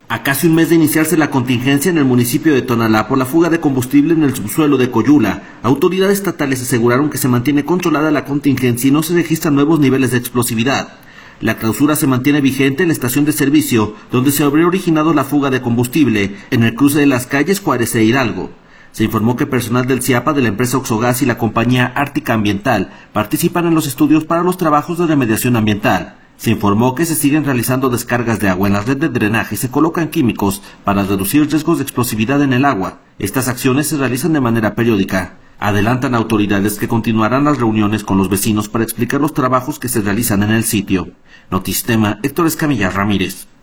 A casi un mes de iniciarse la contingencia en el municipio de Tonalá por la fuga de combustible en el subsuelo de Coyula, autoridades estatales aseguraron que se mantiene controlada la contingencia y no se registran nuevos niveles de explosividad. La clausura se mantiene vigente en la estación de servicio, donde se habría originado la fuga de combustible, en el cruce de las calles Juárez e Hidalgo. Se informó que personal del CIAPA de la empresa Oxogas y la compañía Ártica Ambiental participan en los estudios para los trabajos de remediación ambiental. Se informó que se siguen realizando descargas de agua en la red de drenaje y se colocan químicos para reducir riesgos de explosividad en el agua. Estas acciones se realizan de manera periódica. Adelantan autoridades que continuarán las reuniones con los vecinos para explicar los trabajos que se realizan en el sitio. Notistema, Héctor Escamilla Ramírez.